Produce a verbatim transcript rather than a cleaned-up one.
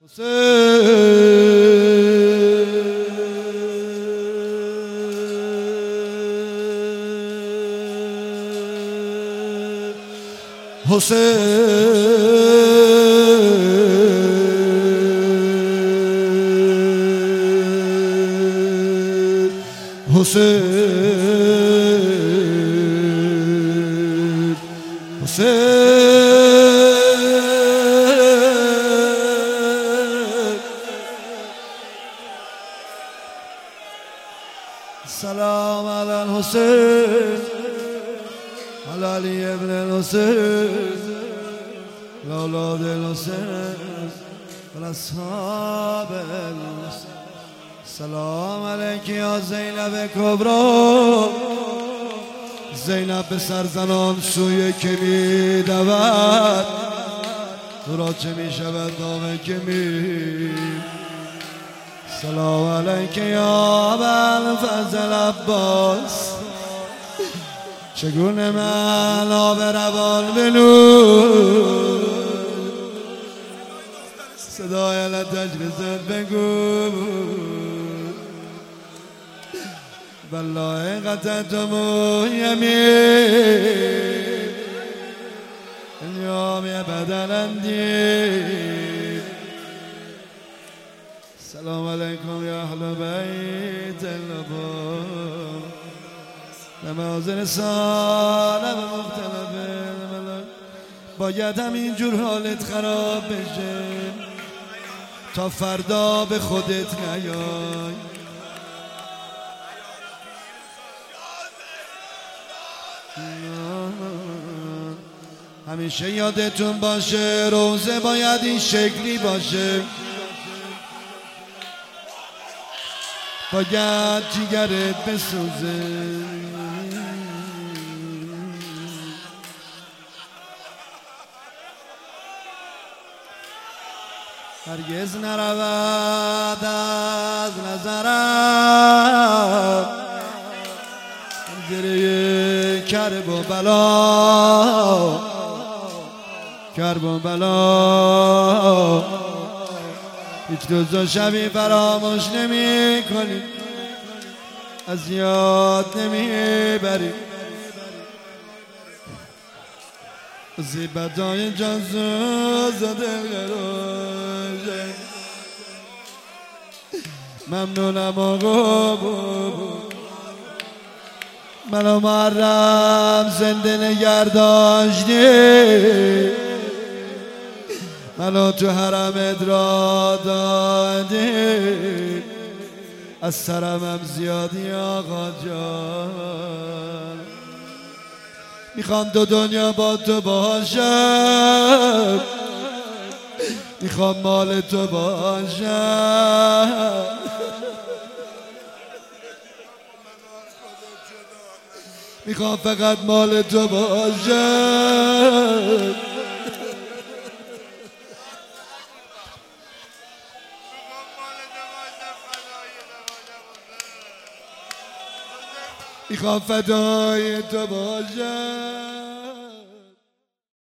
حسین حسین سلام علی الحسین علی علی ابن الحسین اولاد الحسین و اصحاب الحسین. سلام علیک یا زینب کبرا، زینب به سرزنان سوی که می دود، تو را چه می شود نامه که می. سلام علیک یا ابوالفضل عباس، چگونه من آب روان بنور، صدای لتجرزت بگو والله قطعتم یمین اليوم ابدا اندی. سلام علیکم یا اهل بیت النبی، نمازن سالم مختلف ملک. باید همینجور حالت خراب بشه تا فردا به خودت نیای. همیشه یادتون باشه روزه باید این شکلی باشه، باید جیگرت بسوزه. هرگز نرود از نظرم زیر کرب و بلا، کرب و بلا. هیچ روز و شبی فراموش نمی کنی، از یاد نمی بری. زیبتای جانسوز و دلگروشه، ممنونم آقا بود منو محرم زنده نگرداشتی، منو تو حرمت را دادی، از سرمم زیادی آقا جان. میخوام دو دنیا با تو باشم، میخوام مال تو باشم، میخوام فقط مال تو باشم. میخوام فدای تو باشم.